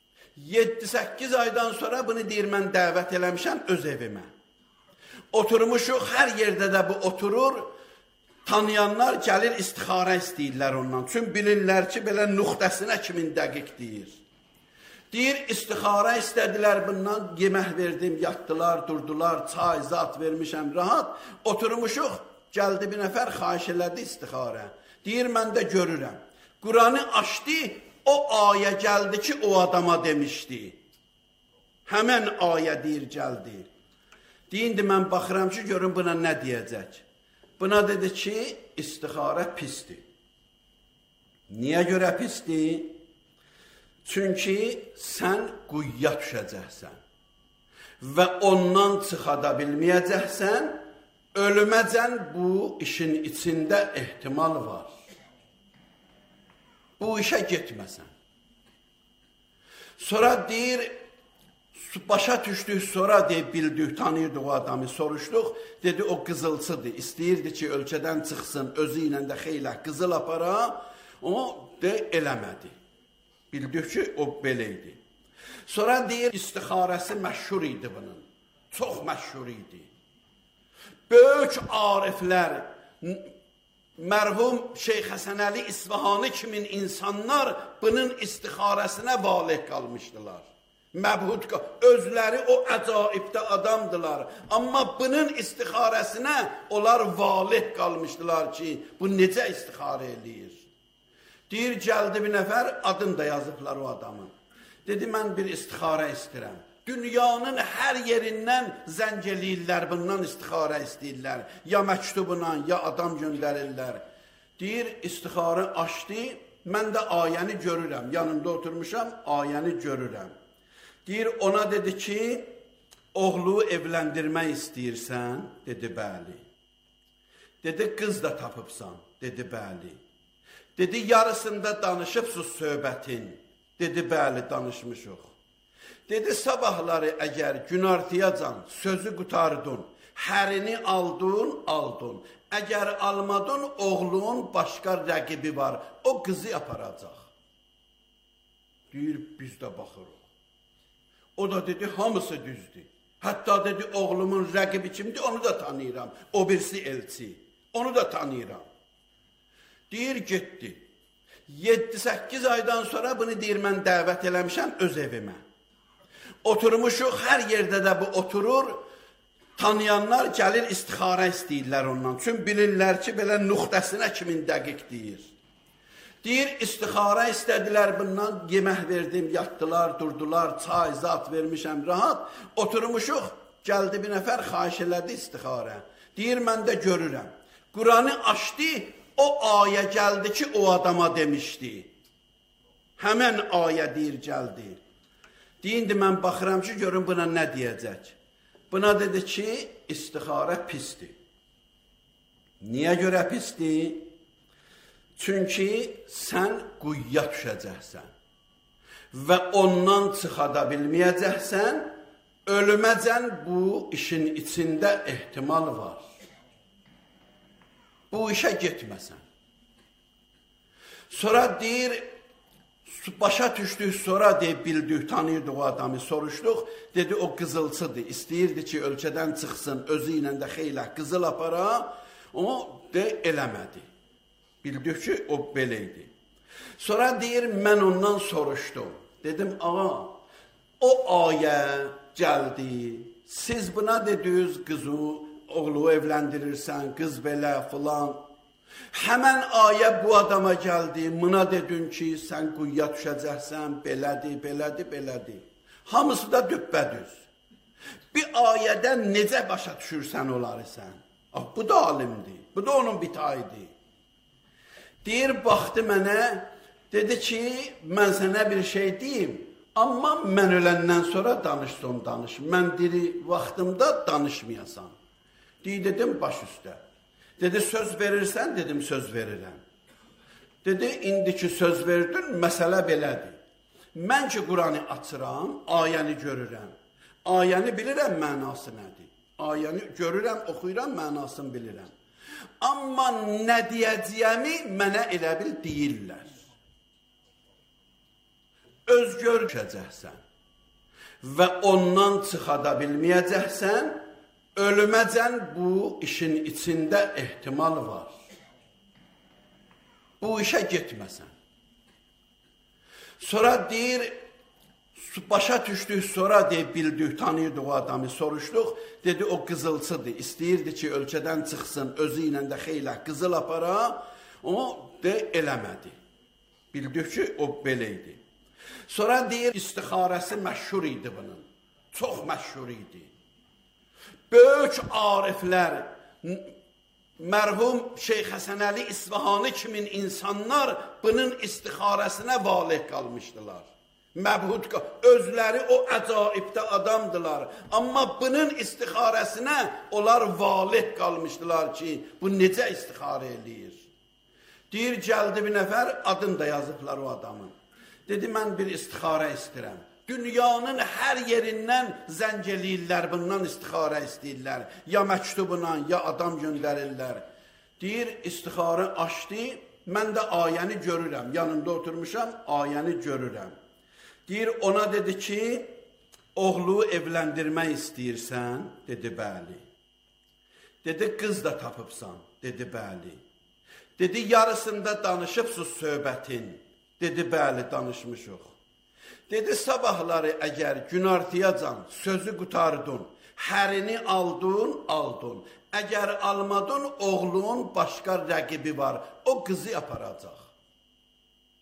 Speaker 5: 7-8 aydan sonra bunu deyir, mən dəvət eləmişəm öz evimə. Oturmuşuq, hər yerdə də bu oturur, tanıyanlar gəlir istixarə istəyirlər ondan. Çünki bilirlər ki, belə nüqtəsinə kimin dəqiq deyir. Deyir, istixarə istədilər bundan, yemək verdim, yatdılar, durdular, çay, zat vermişəm, rahat. Oturmuşuq, gəldi bir nəfər, xahiş elədi istixarə. Deyir, mən də görürəm. Quranı açdı, o ayə gəldi ki, o adama demişdi. Həmən ayə deyir, gəldi. Deyindi, mən baxıram ki, görün buna nə deyəcək. Buna dedi ki, istixarə pisdir. Niyə görə pisdir? Çünki sən quyuya düşəcəksən və ondan çıxada bilməyəcəksən, ölüməcən bu işin içində ehtimal var. Bu işə getməsən. Sonra deyir, başa düşdük, sonra deyib bildik, tanıyırdıq o adamı, soruşduq. Dedi, o qızılçıdır, istəyirdi ki, ölkədən çıxsın, özü ilə də xeylə qızıl apara, o de eləmədi. Bildik ki, o belə idi. Sonra deyir, istixarəsi məşhur idi bunun, çox məşhur idi. Böyük ariflər, mərhum Şeyx Həsənəli İsfahani kimin insanlar bunun istixarəsinə valih qalmışdılar. Məbhud, özləri o əcaibdə adamdılar. Amma bunun istixarəsinə onlar valih qalmışdılar ki, bu necə istixarə eləyir? Deyir, gəldi bir nəfər, adını da yazıblar o adamın. Dedi, mən bir istixarə istəyirəm. Dünyanın hər yerindən zəng eləyirlər, bundan istixarə istəyirlər. Ya məktubla, ya adam göndərirlər. Deyir, istixarə açdı, mən də ayəni görürəm. Yanımda oturmuşam, ayəni görürəm. Deyir, ona dedi ki, oğlu evləndirmək istəyirsən? Dedi, bəli. Dedi, qız da tapıbsan? Dedi, bəli. Dedi, yarısında danışıbsız söhbətin? Dedi, bəli, danışmışıq. Dedi, sabahları əgər günortayacan sözü qutardın, hərini aldın. Əgər almadın, oğlun başqa rəqibi var, o qızı aparacaq. Deyir, biz də baxırıq. O da dedi, hamısı düzdür. Hətta dedi, oğlumun rəqibi kimdir, onu da tanıyıram. O birisi elçi, onu da tanıyıram. Deyir, getdi. 7-8 aydan sonra bunu deyir, mən dəvət eləmişəm öz evimə. Oturmuşuq, hər yerdə də bu oturur, tanıyanlar gəlir istixarə istəyirlər ondan. Çünki bilirlər ki, belə nüqtəsinə kimin dəqiq deyir. Deyir, istixarə istədilər bundan, yemək verdim, yatdılar, durdular, çay, zat vermişəm, rahat. Oturmuşuq, gəldi bir nəfər, xahiş elədi istixarə. Deyir, mən də görürəm. Quranı açdı, o ayə gəldi ki, o adama demişdi. Həmən ayə deyir, gəldi. Deyindi, mən baxıram ki, görün buna nə deyəcək. Buna dedi ki, istixarə pisdir. Niyə görə pisdir? Çünki sən quyuya düşəcəksən və ondan çıxada bilməyəcəksən, ölüməcən bu işin içində ehtimal var. Bu işə getməsən. Sonra deyir, başa düşdük, sonra deyib bildik, tanıyırdıq o adamı, soruşduq. Dedi, o qızılçıdır, istəyirdi ki, ölkədən çıxsın, özü ilə də xeylə qızıl apara, o de eləmədi. Bildik ki, o belə idi. Sonra deyir, mən ondan soruşdum. Dedim, ağa, o ayə gəldi, siz buna dediniz, qızı, oğlu evləndirirsən, qız belə, filan. Həmən ayə bu adama gəldi, buna dedin ki, sən quyuya düşəcəksən, belədir. Hamısı da düppədüz. Bir ayədən necə başa düşürsən onları sən? Bu da alimdir, bu da onun bitayıdır. Deyir, baxdı mənə, dedi ki, mən sənə bir şey deyim, amma mən öləndən sonra danış. Mən diri vaxtımda danışmayasan. Deyir, dedim, baş üstə. Dedi, söz verirsən? Dedim, söz verirəm. Dedi, indiki söz verdin, məsələ belədir. Mən ki, Quranı açıram, ayəni görürəm. Ayəni bilirəm, mənası nədir. Ayəni görürəm, oxuyuram, mənasını bilirəm. Amma nə deyəcəyəmi mənə elə bil deyirlər. Öz görüşəcəksən və ondan çıxada bilməyəcəksən, ölüməcən bu işin içində ehtimal var. Bu işə getməsən. Sonra deyir, başa düşdük, sonra deyib bildik, tanıyırdıq o adamı, soruşduq. Dedi, o qızılçıdır, istəyirdi ki, ölkədən çıxsın, özü ilə də xeylə qızıl apara, o de eləmədi. Bildik ki, o belə idi. Sonra deyir, istixarəsi məşhur idi bunun. Çox məşhur idi. Böyük ariflər, mərhum Şeyx Həsənəli İsfahani kimin insanlar bunun istixarəsinə valih qalmışdılar. Məbhud, özləri o əcaibdə adamdılar. Amma bunun istixarəsinə onlar valih qalmışdılar ki, bu necə istixarə eləyir? Deyir, gəldi bir nəfər, adını da yazıblar o adamın. Dedi, mən bir istixarə istəyirəm. Dünyanın hər yerindən zəng eləyirlər, bundan istixarə istəyirlər. Ya məktubla, ya adam göndərirlər. Deyir, istixarə açdı, mən də ayəni görürəm. Yanımda oturmuşam, ayəni görürəm. Deyir, ona dedi ki, oğlu evləndirmək istəyirsən? Dedi, bəli. Dedi, qız da tapıbsan? Dedi, bəli. Dedi, yarısında danışıbsız söhbətin? Dedi, bəli, danışmışıq. Dedi, sabahları əgər günortayacan sözü qutardın, hərini aldın. Əgər almadın, oğlun başqa rəqibi var, o qızı aparacaq.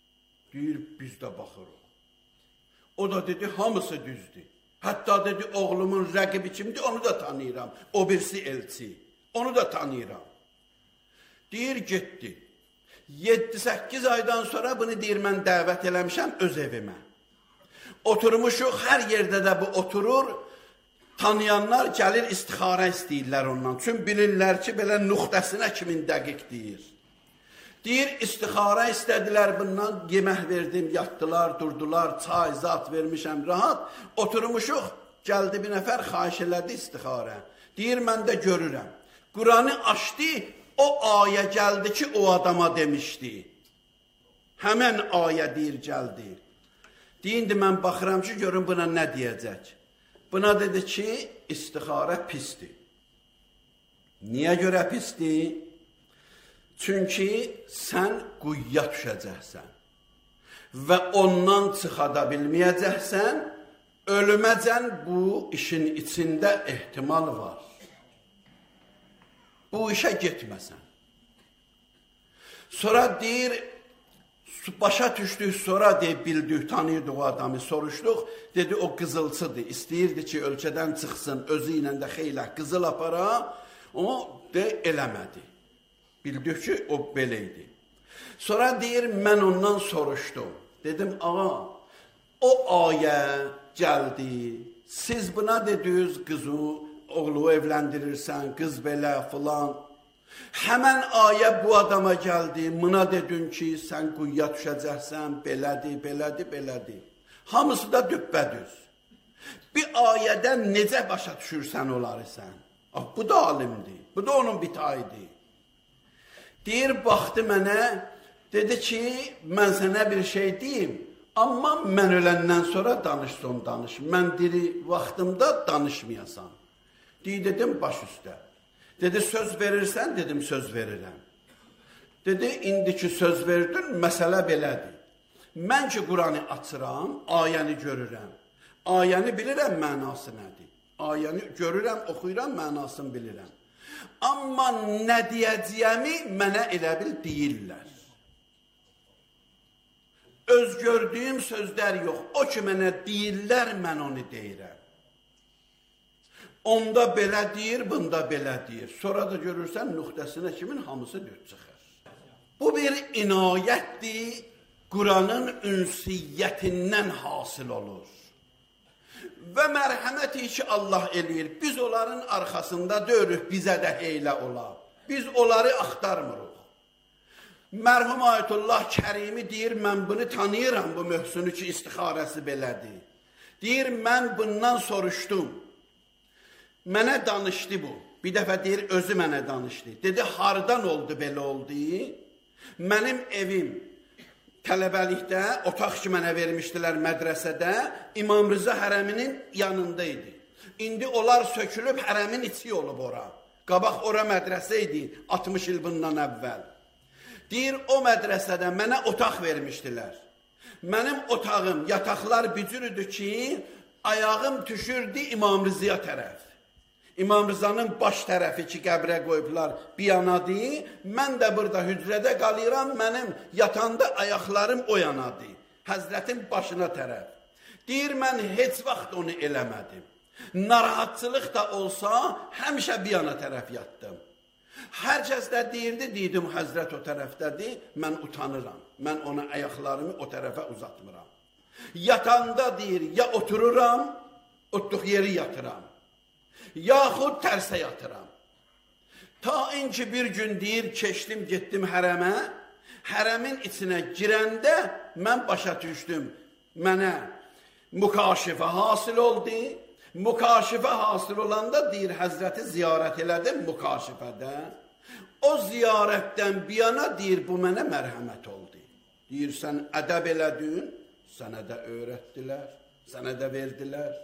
Speaker 5: Deyir, biz də baxırıq. O da dedi, hamısı düzdür. Hətta dedi, oğlumun rəqibi kimdir, onu da tanıyıram. O birisi elçi, onu da tanıyıram. Deyir, getdi. 7-8 aydan sonra bunu deyir, mən dəvət eləmişəm öz evimə. Oturmuşuq, hər yerdə də bu oturur. Tanıyanlar gəlir, istixarə istəyirlər ondan. Çünki bilirlər ki, belə nüqtəsinə kimin dəqiq deyir. Deyir, istixarə istədilər bundan, yemək verdim, yatdılar, durdular, çay, zat vermişəm, rahat. Oturmuşuq, gəldi bir nəfər, xahiş elədi istixarə. Deyir, mən də görürəm. Quranı açdı, o ayə gəldi ki, o adama demişdi. Həmən ayə deyir, gəldi. Deyindi, mən baxıram ki, görün buna nə deyəcək. Buna dedi ki, istixarə pisdir. Niyə görə pisdir? Çünki sən quyuya düşəcəksən və ondan çıxada bilməyəcəksən, ölüməcən bu işin içində ehtimal var. Bu işə getməsən. Sonra deyir, başa düşdük, sonra deyib bildik, tanıyırdıq o adamı, soruşduq, dedi o qızılçıdır, istəyirdi ki, ölkədən çıxsın, özü ilə də xeylə qızıl apara, o de eləmədi. Bildik ki, o belə idi. Sonra deyir, mən ondan soruşdum. Dedim, ağa, o ayə gəldi, siz buna dediniz, qızı, oğlu evləndirirsən, qız belə, filan. Həmən ayə bu adama gəldi, buna dedin ki, sən quyuya düşəcəksən, belədir, belədir, belədir. Hamısı da düppədüz. Bir ayədən necə başa düşürsən onları sən? Bu da alimdir, bu da onun bitayıdır. Deyir, baxdı mənə, dedi ki, mən sənə bir şey deyim, amma mən öləndən sonra danışsın, danış. Mən diri vaxtımda danışmayasan. Deyir, dedim, baş üstə. Dedi, söz verirsən, dedim, söz verirəm. Dedi, indiki söz verdin, məsələ belədir. Mən ki, Quranı açıram, ayəni görürəm. Ayəni bilirəm, mənası nədir. Ayəni görürəm, oxuyuram, mənasını bilirəm. Amma nə deyəcəyəmi mənə elə bil deyirlər. Öz gördüyüm sözlər yox. O ki, mənə deyirlər, mən onu deyirəm. Onda belə deyir, bunda belə deyir. Sonra da görürsən, nüqtəsinə kimin hamısı düz çıxır. Bu bir inayətdir, Quranın ünsiyyətindən hasıl olur. Və mərhəməti ki, Allah eləyir. Biz onların arxasında döyürük, bizə də heylə ola. Biz onları axtarmırıq. Mərhum Ayətullah Kərimi deyir, mən bunu tanıyıram, bu möhsünü ki, istixarəsi belədir. Deyir, mən bundan soruşdum. Mənə danışdı bu. Bir dəfə deyir, özü mənə danışdı. Dedi, hardan oldu, belə oldu? Mənim evim tələbəlikdə, otaq ki, mənə vermişdilər mədrəsədə, İmam Rıza hərəminin yanında idi. İndi onlar sökülüb, hərəmin içi olub ora. Qabaq ora mədrəsə idi, 60 il bundan əvvəl. Deyir, o mədrəsədə mənə otaq vermişdilər. Mənim otağım, yataqlar bücürüdür ki, ayağım düşürdü İmam Rıza'ya tərəf. İmam Rıza'nın baş tərəfi ki, qəbrə qoyublar bir yanadır. Mən də burada hücrədə qalıram, mənim yatanda ayaqlarım o yanadır. Həzrətin başına tərəf. Deyir, mən heç vaxt onu eləmədim. Narahatçılıq da olsa, həmişə bir yana tərəf yatdım. Hər kəs də deyirdi, deydim, Həzrət o tərəfdədir, mən utanıram. Mən ona ayaqlarımı o tərəfə uzatmıram. Yatanda deyir, ya otururam, otluq yeri yatıram. Yaxud tərsə yatıram. Ta inki bir gün deyir, keçdim, getdim hərəmə, hərəmin içinə girəndə mən başa düşdüm. Mənə mükaşifə hasıl oldu. Mükaşifə hasıl olanda deyir, Həzrəti ziyarət elədim mükaşifədə. O ziyarətdən bir yana deyir, bu mənə mərhəmət oldu. Deyir, sən ədəb elədin, sənə də öyrətdilər, sənə də verdilər.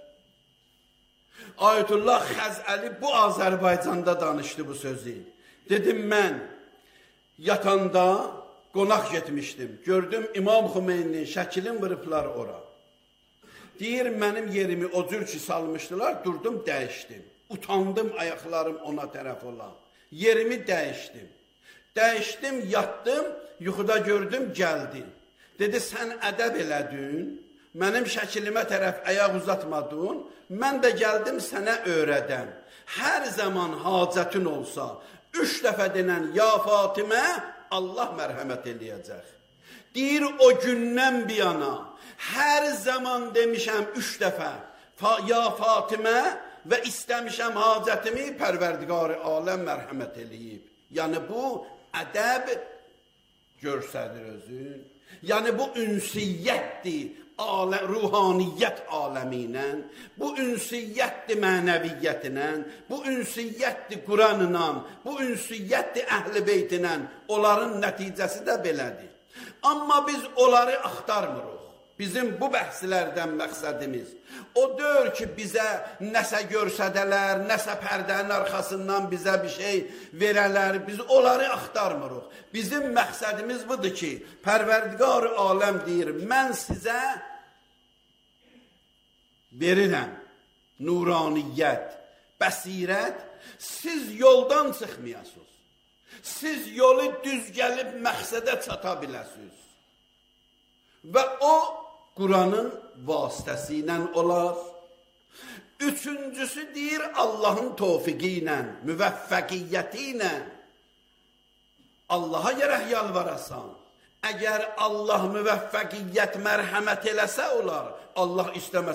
Speaker 5: Ayətullah Xəzəli bu Azərbaycanda danışdı bu sözü. Dedim, mən yatanda qonaq getmişdim. Gördüm, İmam Xümeyninin şəklini vırıblar ora. Deyir, mənim yerimi o cür ki salmışdılar, durdum, dəyişdim. Utandım, ayaqlarım ona tərəf ola. Yerimi dəyişdim. Dəyişdim, yatdım, yuxuda gördüm, gəldi. Dedi, sən ədəb elədin, mənim şəkilimə tərəf ayaq uzatmadın, mən də gəldim sənə öyrədəm. Hər zaman hacətin olsa, 3 dəfə denən ya Fatimə, Allah mərhəmət eləyəcək. Deyir, o gündən bir yana, hər zaman demişəm 3 dəfə, ya Fatimə və istəmişəm hacətimi, Pərverdigar-ı aləm mərhəmət eləyib. Yəni bu ədəb göstərir özün. Yəni bu ünsiyyətdir, ruhaniyyət aləmi ilə, bu ünsiyyətdir mənəviyyətinə, bu ünsiyyətdir Quranla, bu ünsiyyətdir Əhl-i Beytinə, onların nəticəsi də belədir. Amma biz onları axtarmırıq. Bizim bu bəhslərdən məqsədimiz o deyil ki, bizə nəsə görsədələr, nəsə pərdənin arxasından bizə bir şey verələr, biz onları axtarmırıq. Bizim məqsədimiz budur ki, Pərverdigar-ı aləm deyir, mən sizə verirəm nuraniyyət, bəsirət, siz yoldan çıxmayasınız. Siz yolu düz gəlib məqsədə çata biləsiniz. Və o, Quranın vasitəsi ilə olar. Üçüncüsü deyir, Allahın tövfiqi ilə, müvəffəqiyyəti ilə Allaha gərək yalvarasan. Əgər Allah müvəffəqiyyət mərhəmət eləsə olar, Allah istəməsə